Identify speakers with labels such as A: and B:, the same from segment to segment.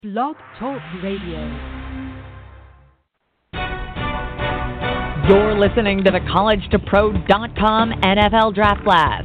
A: Blog Talk Radio.
B: You're listening to the CollegeToPro.com NFL Draft Blast.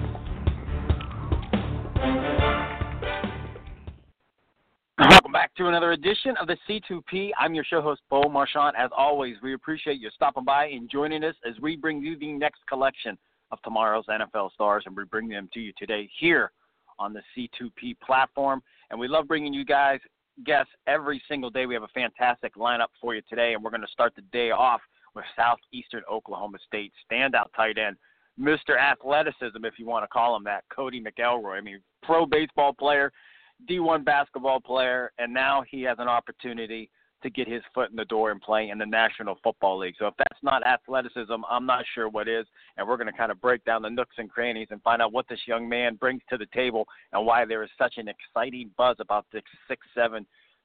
C: Welcome back to another edition of the C2P. I'm your show host, Bo Marchant. As always, we appreciate you stopping by and joining us as we bring you the next collection of tomorrow's NFL stars, and we bring them to you today here on the C2P platform. And we love bringing you guys guests every single day. We have a fantastic lineup for you today, and we're going to start the day off with Southeastern Oklahoma State standout tight end, Mr. Athleticism, if you want to call him that, Cody McElroy. I mean, pro baseball player, D1 basketball player, and now he has an opportunity to get his foot in the door and play in the National Football League. So if that's not athleticism, I'm not sure what is, and we're going to kind of break down the nooks and crannies and find out what this young man brings to the table and why there is such an exciting buzz about this 6'7",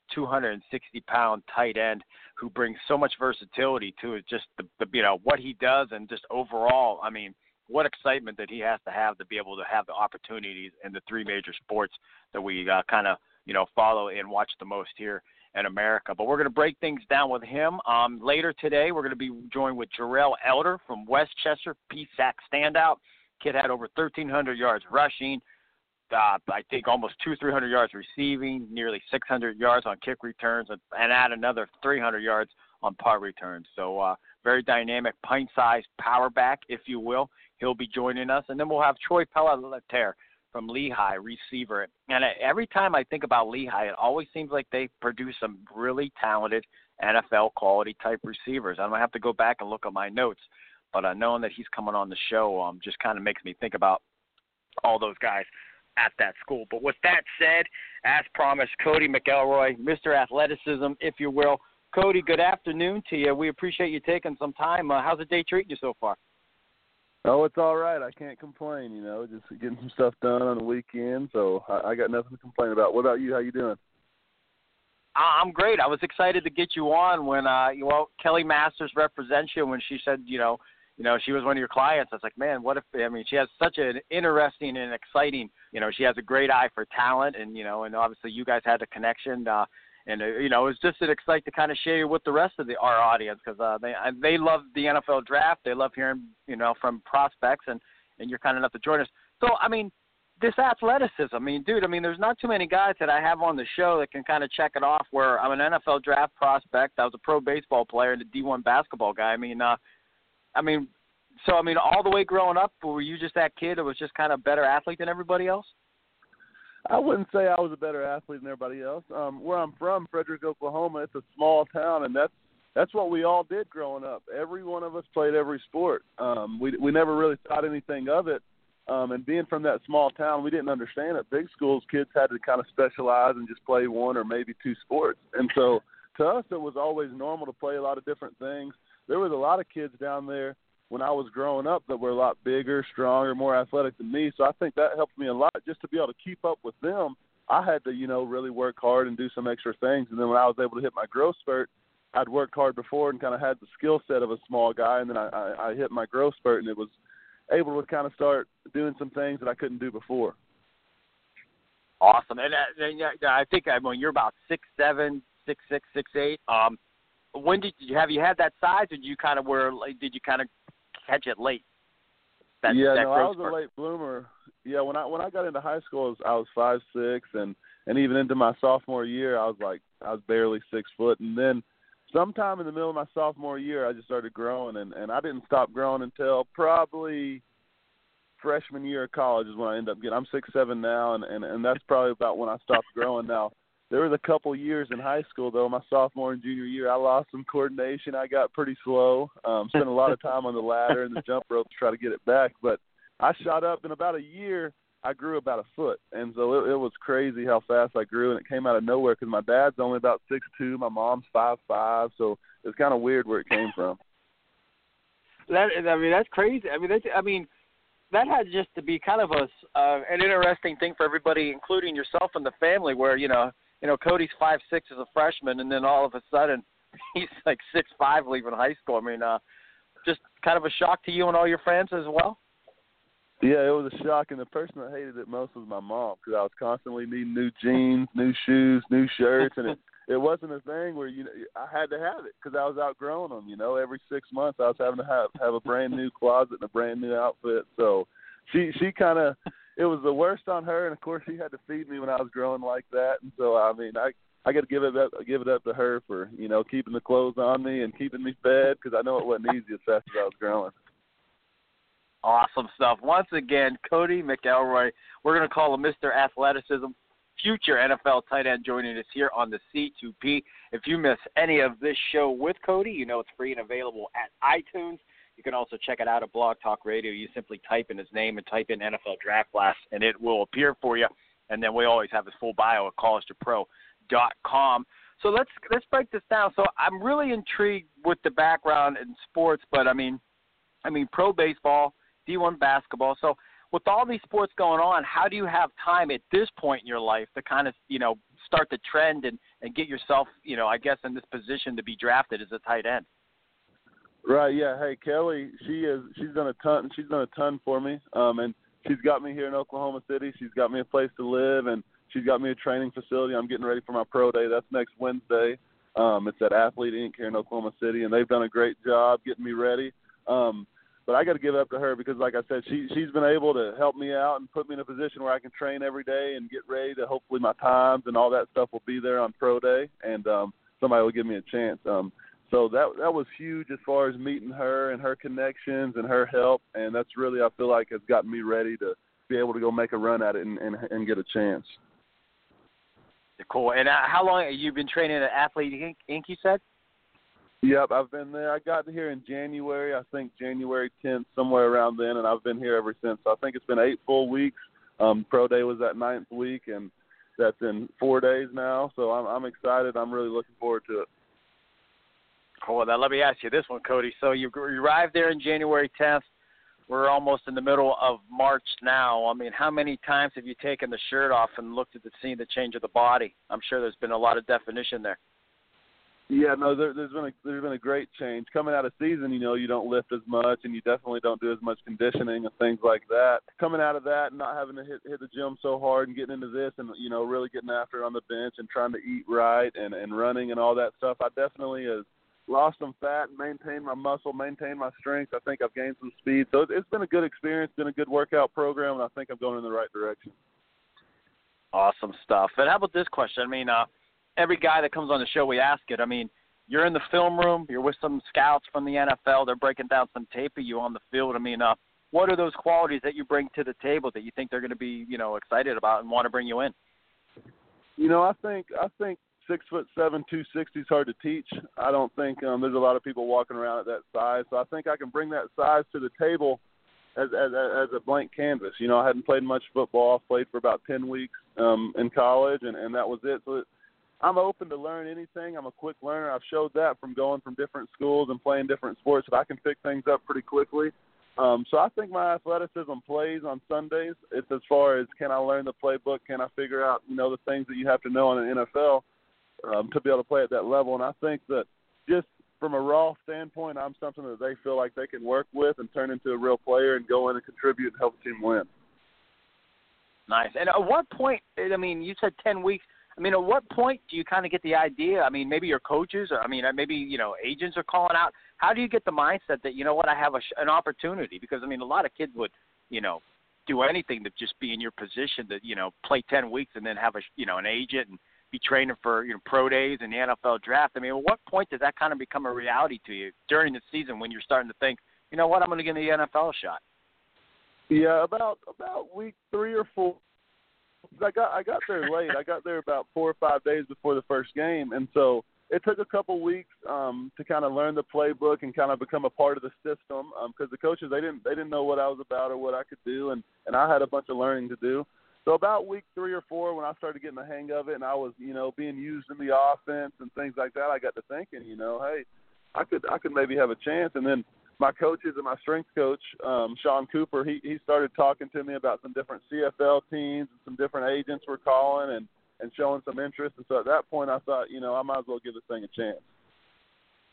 C: 260-pound tight end who brings so much versatility to it, just the what he does and just overall, I mean, what excitement that he has to be able to have the opportunities in the three major sports that we kind of, follow and watch the most here in America. But we're going to break things down with him. Later today, we're going to be joined with Jarrell Elder from Westchester, PSAC standout. Kid had over 1,300 yards rushing, I think almost 300 yards receiving, nearly 600 yards on kick returns, and add another 300 yards on punt returns. So very dynamic, pint-sized power back, if you will. He'll be joining us. And then we'll have Troy Pelletier from Lehigh, receiver. And every time I think about Lehigh, it always seems like they produce some really talented NFL quality type receivers. I'm going to have to go back and look at my notes, but knowing that he's coming on the show just kind of makes me think about all those guys at that school. But with that said, as promised, Cody McElroy, Mr. Athleticism, if you will. Cody, good afternoon to you. We appreciate you taking some time. How's the day treating you so far?
D: Oh, it's all right. I can't complain, just getting some stuff done on the weekend, so I got nothing to complain about. What about you? How you doing?
C: I'm great. I was excited to get you on when, Kelly Masters represents you when she said, she was one of your clients. I was like, man, she has such an interesting and exciting, she has a great eye for talent, and, and obviously you guys had a connection, and, it was just an excitement to kind of share with the rest of our audience because they love the NFL draft. They love hearing, from prospects, and you're kind enough to join us. So, this athleticism, there's not too many guys that I have on the show that can kind of check it off where I'm an NFL draft prospect. I was a pro baseball player and a D1 basketball guy. All the way growing up, were you just that kid that was just kind of better athlete than everybody else?
D: I wouldn't say I was a better athlete than everybody else. Where I'm from, Frederick, Oklahoma, it's a small town, and that's what we all did growing up. Every one of us played every sport. We never really thought anything of it. And being from that small town, we didn't understand it. Big schools, kids had to kind of specialize and just play one or maybe two sports. And so to us, it was always normal to play a lot of different things. There was a lot of kids down there when I was growing up that were a lot bigger, stronger, more athletic than me. So I think that helped me a lot just to be able to keep up with them. I had to, really work hard and do some extra things. And then when I was able to hit my growth spurt, I'd worked hard before and kind of had the skill set of a small guy. And then I hit my growth spurt, and it was able to kind of start doing some things that I couldn't do before.
C: Awesome. And I think you're about 6'7", 6'6", 6'8". When have you had that size, or did you kind of catch it late?
D: I was a late bloomer. Yeah, when I got into high school, I was 5'6", and even into my sophomore year, I was barely 6 foot. And then sometime in the middle of my sophomore year, I just started growing, and I didn't stop growing until probably freshman year of college is when I ended up getting. I'm 6'7" now, and that's probably about when I stopped growing. Now, there was a couple years in high school, though, my sophomore and junior year, I lost some coordination. I got pretty slow. Spent a lot of time on the ladder and the jump rope to try to get it back. But I shot up in about a year. I grew about a foot. And so it was crazy how fast I grew, and it came out of nowhere because my dad's only about 6'2". My mom's 5'5". So it's kind of weird where it came from.
C: That's crazy. That had just to be kind of an interesting thing for everybody, including yourself and the family, where, Cody's 5'6" as a freshman, and then all of a sudden he's like 6'5" leaving high school. Just kind of a shock to you and all your friends as well?
D: Yeah, it was a shock, and the person that hated it most was my mom because I was constantly needing new jeans, new shoes, new shirts, and it wasn't a thing where I had to have it because I was outgrowing them. Every 6 months I was having to have a brand new closet and a brand new outfit. So she kind of it was the worst on her, and of course she had to feed me when I was growing like that, and so I got to give it up to her for keeping the clothes on me and keeping me fed because I know it wasn't easy as fast as I was growing.
C: Awesome stuff. Once again, Cody McElroy, we're going to call him Mr. Athleticism, future NFL tight end, joining us here on the C2P. If you miss any of this show with Cody, it's free and available at iTunes. You can also check it out at Blog Talk Radio. You simply type in his name and type in NFL Draft Class, and it will appear for you. And then we always have his full bio at collegetopro.com. So let's break this down. So I'm really intrigued with the background in sports, but I mean pro baseball, D1 basketball. So with all these sports going on, how do you have time at this point in your life to kind of, start the trend and get yourself, I guess in this position to be drafted as a tight end?
D: Right, yeah. Hey, Kelly, she's done a ton. She's done a ton for me, and she's got me here in Oklahoma City. She's got me a place to live, and she's got me a training facility. I'm getting ready for my pro day. That's next Wednesday. It's at Athlete Inc. here in Oklahoma City, and they've done a great job getting me ready. But I got to give it up to her because, like I said, she's been able to help me out and put me in a position where I can train every day and get ready to hopefully my times and all that stuff will be there on pro day, and somebody will give me a chance. So that was huge as far as meeting her and her connections and her help, and that's really, I feel like, has gotten me ready to be able to go make a run at it and get a chance.
C: Cool. And how long have you been training at Athlete Inc., you said?
D: Yep, I've been there. I got here in January, I think January 10th, somewhere around then, and I've been here ever since. So I think it's been 8 full weeks. Pro day was that 9th week, and that's in 4 days now. So I'm excited. I'm really looking forward to it.
C: Cool. Now let me ask you this one, Cody. So you arrived there in January 10th. We're almost in the middle of March now. I mean, how many times have you taken the shirt off and looked at the change of the body? I'm sure there's been a lot of definition there.
D: Yeah, no, there's been a great change. Coming out of season, you don't lift as much, and you definitely don't do as much conditioning and things like that. Coming out of that and not having to hit the gym so hard and getting into this and, really getting after it on the bench and trying to eat right and running and all that stuff, I definitely have lost some fat, maintained my muscle, maintained my strength. I think I've gained some speed. So it's been a good experience, been a good workout program, and I think I'm going in the right direction.
C: Awesome stuff. And how about this question? I mean, every guy that comes on the show, we ask it. I mean, you're in the film room. You're with some scouts from the NFL. They're breaking down some tape of you on the field. I mean, what are those qualities that you bring to the table that you think they're going to be, excited about and want to bring you in?
D: I think 6'7", 260 is hard to teach. I don't think there's a lot of people walking around at that size. So I think I can bring that size to the table as a blank canvas. I hadn't played much football. I played for about 10 weeks in college, and that was it. So I'm open to learn anything. I'm a quick learner. I've showed that from going from different schools and playing different sports that I can pick things up pretty quickly. So I think my athleticism plays on Sundays. It's as far as can I learn the playbook, can I figure out, the things that you have to know in an NFL to be able to play at that level. And I think that just from a raw standpoint, I'm something that they feel like they can work with and turn into a real player and go in and contribute and help the team win.
C: Nice. And at what point, I mean, you said 10 weeks. I mean, at what point do you kind of get the idea? I mean, maybe your coaches, or maybe, agents are calling out. How do you get the mindset that, I have an opportunity? Because, a lot of kids would, do anything to just be in your position to, play 10 weeks and then have an agent and be training for, pro days and the NFL draft. At what point does that kind of become a reality to you during the season when you're starting to think, I'm going to give the NFL shot?
D: Yeah, about week 3 or 4. I got there late. I got there about 4 or 5 days before the first game, and so it took a couple weeks to kind of learn the playbook and kind of become a part of the system because the coaches they didn't know what I was about or what I could do, and I had a bunch of learning to do. So about week 3 or 4, when I started getting the hang of it, and I was being used in the offense and things like that, I got to thinking, hey, I could maybe have a chance, and then my coaches and my strength coach, Sean Cooper, he started talking to me about some different CFL teams and some different agents were calling and showing some interest. And so at that point I thought, I might as well give this thing a chance.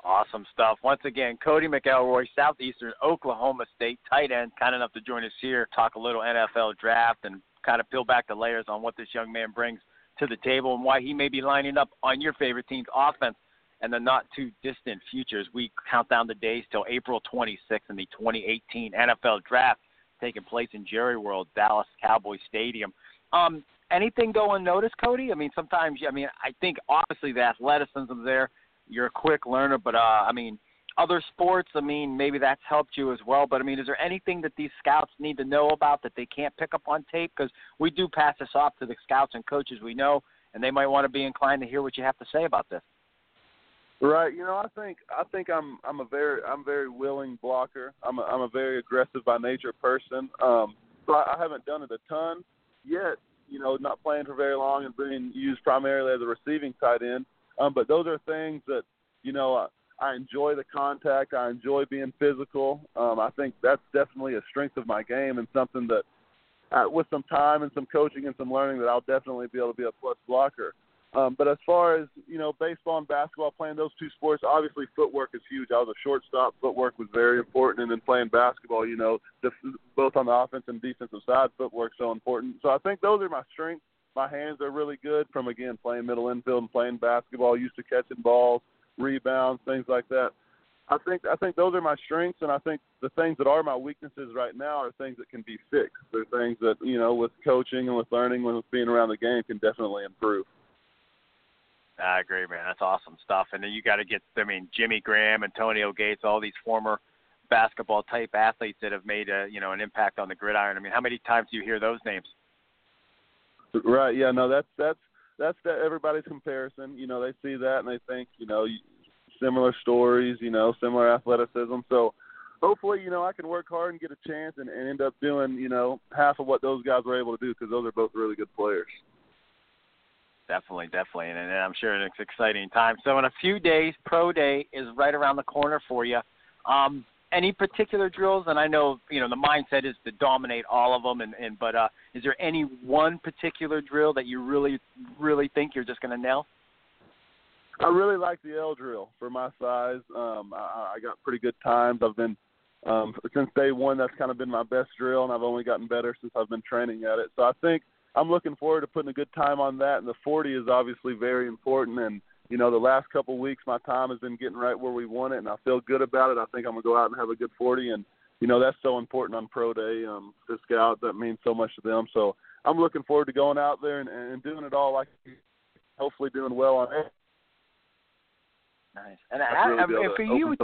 C: Awesome stuff. Once again, Cody McElroy, Southeastern Oklahoma State tight end, kind enough to join us here, talk a little NFL draft and kind of peel back the layers on what this young man brings to the table and why he may be lining up on your favorite team's offense in the not-too-distant future as we count down the days till April 26th in the 2018 NFL Draft taking place in Jerry World, Dallas Cowboys Stadium. Anything go unnoticed, Cody? I mean, sometimes, I think obviously the athleticism there. You're a quick learner, but, other sports, maybe that's helped you as well. But, is there anything that these scouts need to know about that they can't pick up on tape? Because we do pass this off to the scouts and coaches we know, and they might want to be inclined to hear what you have to say about this.
D: Right. I think I'm a very willing blocker. I'm a very aggressive by nature person. So I haven't done it a ton yet, not playing for very long and being used primarily as a receiving tight end. But those are things that, I enjoy the contact. I enjoy being physical. I think that's definitely a strength of my game and something that with some time and some coaching and some learning that I'll definitely be able to be a plus blocker. But as far as, baseball and basketball, playing those two sports, obviously footwork is huge. I was a shortstop. Footwork was very important. And then playing basketball, both on the offense and defensive side, footwork's so important. So I think those are my strengths. My hands are really good from, again, playing middle infield and playing basketball, used to catching balls, rebounds, things like that. I think those are my strengths, and I think the things that are my weaknesses right now are things that can be fixed. They're things that, with coaching and with learning and with being around the game can definitely improve.
C: I agree, man. That's awesome stuff. And then you got to get, Jimmy Graham, Antonio Gates, all these former basketball-type athletes that have made, an impact on the gridiron. How many times do you hear those names?
D: Right. Yeah. No. That's everybody's comparison. They see that and they think, similar stories, similar athleticism. So hopefully, I can work hard and get a chance and end up doing, half of what those guys were able to do because those are both really good players.
C: Definitely. And I'm sure it's an exciting time. So in a few days, Pro Day is right around the corner for you. Any particular drills? And I know, the mindset is to dominate all of them. But is there any one particular drill that you really, really think you're just going to nail?
D: I really like the L drill for my size. I got pretty good times. I've been since day one. That's kind of been my best drill, and I've only gotten better since I've been training at it. So I think I'm looking forward to putting a good time on that. And the 40 is obviously very important. And the last couple of weeks, my time has been getting right where we want it, and I feel good about it. I think I'm going to go out and have a good 40, and, that's so important on Pro Day to scouts. That means so much to them. So I'm looking forward to going out there and doing it all, hopefully doing well on it.
C: Nice. And for you with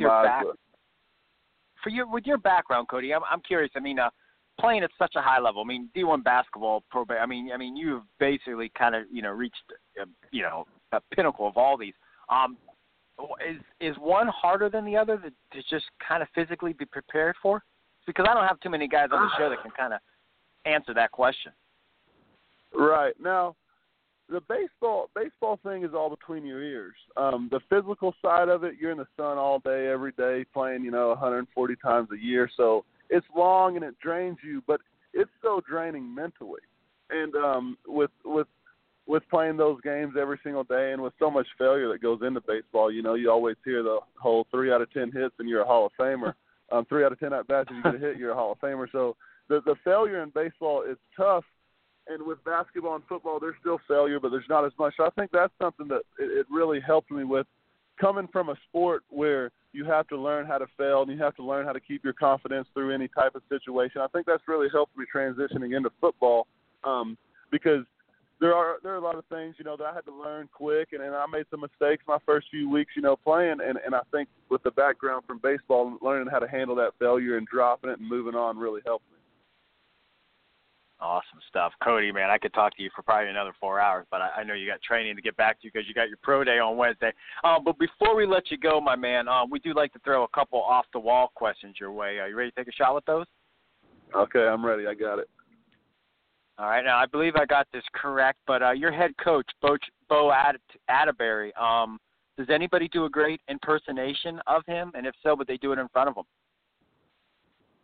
C: your background, Cody, I'm curious. Playing at such a high level. D1 basketball, Pro Bay. You've basically kind of, reached, a pinnacle of all these. Is one harder than the other to just kind of physically be prepared for? Because I don't have too many guys on the show that can kind of answer that question. Right.
D: Now, the baseball thing is all between your ears. The physical side of it, you're in the sun all day, every day, playing, 140 times a year. So it's long and it drains you, but it's so draining mentally. And with playing those games every single day and with so much failure that goes into baseball, you always hear the whole 3 out of 10 hits and you're a Hall of Famer. 3 out of 10 at-bats, if you get a hit, you're a Hall of Famer. So the failure in baseball is tough. And with basketball and football, there's still failure, but there's not as much. So I think that's something that it really helped me with, coming from a sport where you have to learn how to fail and you have to learn how to keep your confidence through any type of situation. I think that's really helped me transitioning into football because there are a lot of things, that I had to learn quick, and I made some mistakes my first few weeks, playing, and I think with the background from baseball, learning how to handle that failure and dropping it and moving on really helped me.
C: Awesome stuff. Cody, man, I could talk to you for probably another 4 hours, but I know you got training to get back to because you got your Pro Day on Wednesday. But before we let you go, my man, we do like to throw a couple off-the-wall questions your way. Are you ready to take a shot with those?
D: Okay, I'm ready. I got it.
C: All right. Now, I believe I got this correct, but your head coach, Bo Atterbury, does anybody do a great impersonation of him? And if so, would they do it in front of him?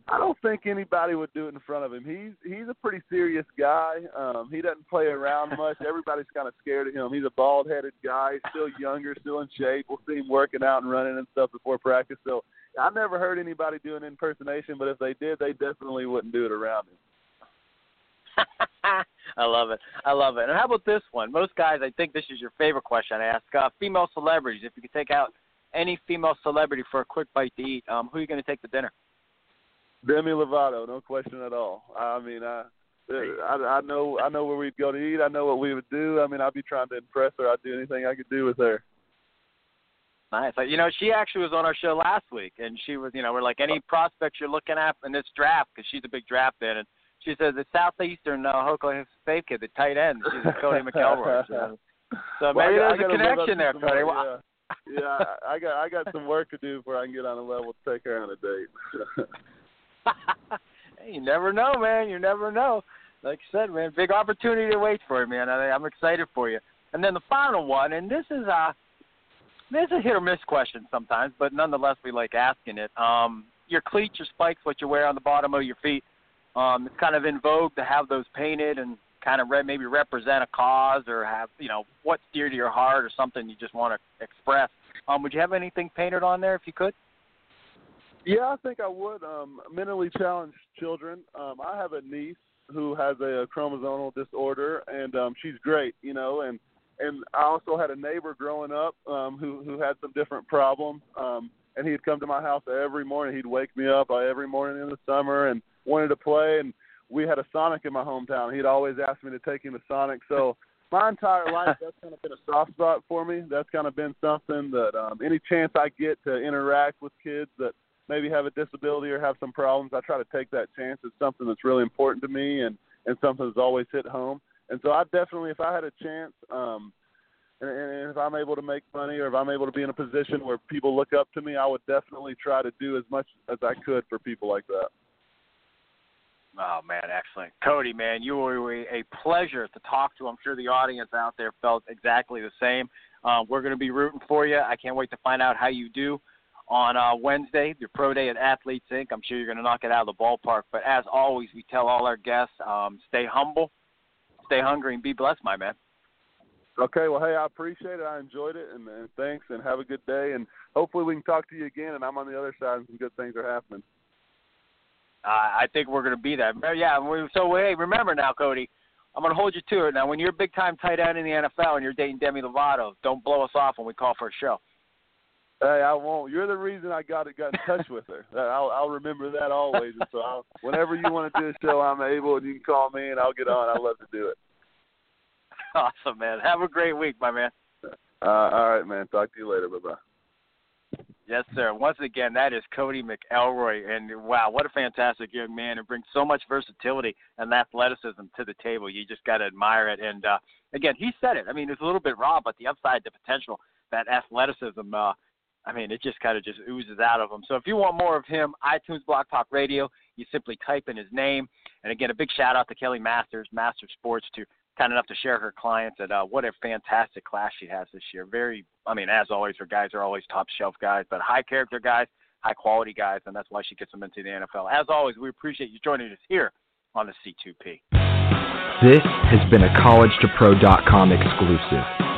D: I don't think anybody would do it in front of him. He's a pretty serious guy. He doesn't play around much. Everybody's kind of scared of him. He's a bald-headed guy, still younger, still in shape. We'll see him working out and running and stuff before practice. So I never heard anybody do an impersonation, but if they did, they definitely wouldn't do it around him.
C: I love it. And how about this one? Most guys, I think this is your favorite question I ask. Female celebrities, if you could take out any female celebrity for a quick bite to eat, who are you going to take to dinner?
D: Demi Lovato, no question at all. I mean, I know where we'd go to eat. I know what we would do. I mean, I'd be trying to impress her. I'd do anything I could do with her.
C: Nice. She actually was on our show last week, and she was, we're like, any prospects you're looking at in this draft, because she's a big draft fan, and she says the Southeastern Oklahoma State kid, the tight end. She's Cody McElroy. So maybe there's a connection there, Cody.
D: Yeah, I got some work to do before I can get on a level to take her on a date.
C: Hey, you never know, man. You never know. Like I said, man, big opportunity awaits for you, man. I'm excited for you. And then the final one, and this is a hit or miss question sometimes, but nonetheless we like asking it. Your cleats, your spikes, what you wear on the bottom of your feet, it's kind of in vogue to have those painted and kind of maybe represent a cause or have, what's dear to your heart or something you just want to express. Would you have anything painted on there if you could?
D: Yeah, I think I would. Mentally challenged children. I have a niece who has a chromosomal disorder, and she's great, and I also had a neighbor growing up who had some different problems, and he'd come to my house every morning. He'd wake me up every morning in the summer and wanted to play, and we had a Sonic in my hometown. He'd always ask me to take him to Sonic. So my entire life, that's kind of been a soft spot for me. That's kind of been something that any chance I get to interact with kids that maybe have a disability or have some problems, I try to take that chance. It's something that's really important to me and something that's always hit home. And so I definitely, if I had a chance, and if I'm able to make money or if I'm able to be in a position where people look up to me, I would definitely try to do as much as I could for people like that.
C: Oh, man, excellent. Cody, man, you were a pleasure to talk to. I'm sure the audience out there felt exactly the same. We're going to be rooting for you. I can't wait to find out how you do on Wednesday, your pro day at Athletes Inc. I'm sure you're going to knock it out of the ballpark. But as always, we tell all our guests, stay humble, stay hungry, and be blessed, my man.
D: Okay, well, hey, I appreciate it. I enjoyed it, and thanks, and have a good day. And hopefully we can talk to you again, and I'm on the other side, and some good things are happening.
C: I think we're going to be that. Yeah, so, hey, remember now, Cody, I'm going to hold you to it. Now, when you're a big-time tight end in the NFL and you're dating Demi Lovato, don't blow us off when we call for a show.
D: Hey, I won't. You're the reason I got in touch with her. I'll remember that always. And so whenever you want to do a show, I'm able, and you can call me, and I'll get on. I'd love to do it.
C: Awesome, man. Have a great week, my man.
D: All right, man. Talk to you later. Bye-bye.
C: Yes, sir. Once again, that is Cody McElroy. And, wow, what a fantastic young man. It brings so much versatility and athleticism to the table. You just got to admire it. And, again, he said it. I mean, it's a little bit raw, but the upside, the potential, that athleticism, it just kind of just oozes out of him. So if you want more of him, iTunes Blog Talk Radio, you simply type in his name. And, again, a big shout-out to Kelly Masters, Master Sports, to kind enough to share her clients. And what a fantastic class she has this year. As always, her guys are always top-shelf guys, but high-character guys, high-quality guys, and that's why she gets them into the NFL. As always, we appreciate you joining us here on the C2P.
E: This has been a collegetopro.com exclusive.